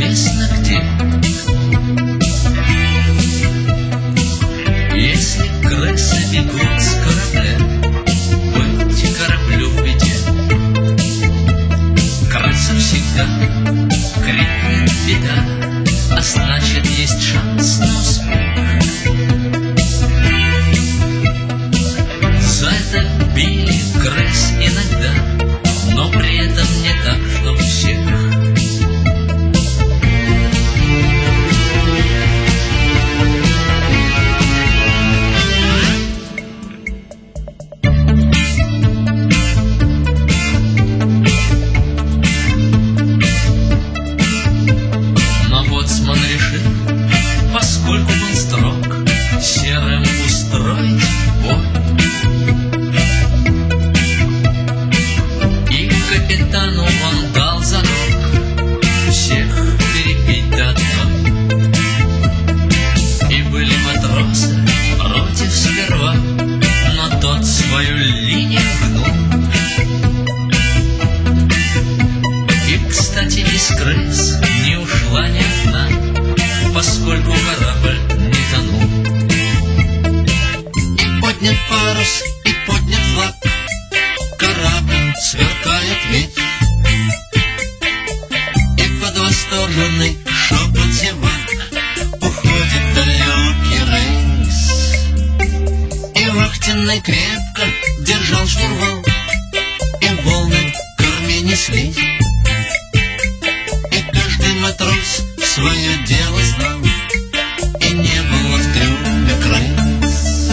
неизвестно где. Если крысы бегут с корабля, быть кораблю в беде. Крыса всегда крикнет беда, а значит есть шанс на успех. За это били крыс иногда, но при этом не так, что всех. Но боцман решил, поскольку был строг, серым устроить бой. И капитану он дал зарок всех перепить до дна. И были матросы против сперва, но тот свою линию гнул. И, кстати, из крыс не ушла ни одна, поскольку корабль не тонул. И поднят парус, и поднят флаг, корабль сверкает ведь. И под восторженный шепот зевак уходит далекий рейс. И вахтенный крепко держал штурвал, и волны к корме неслись. И каждый матрос свое дело знал, и не было в трюме крыс.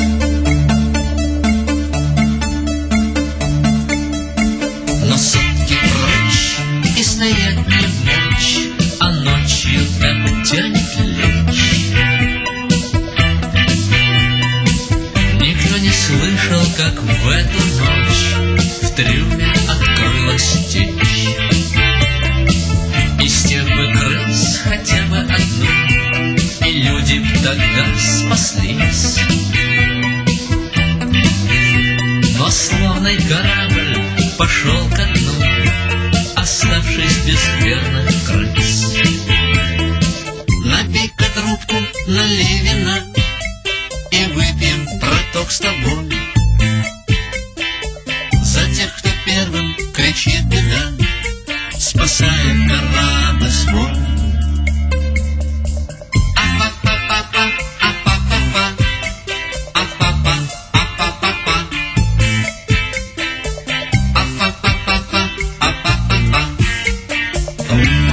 Но сутки прочь, и стоять не в ночь, а ночью так тянет лечь. Никто не слышал, как в эту ночь в трюме открылась течь. Из тех бы крыс хотя бы одну, и люди б тогда спаслись. Но славный корабль пошел ко дну, оставшись без верных крыс. Напей-ка трубку, налей вина, и выпьем браток с тобой. За тех, кто первым кричит беда, спасает корабль свой. А-па-па-па-па, а-па-па-па, а-па-па, а-па-па-па, а-па-па-па-па, а-па-па-па.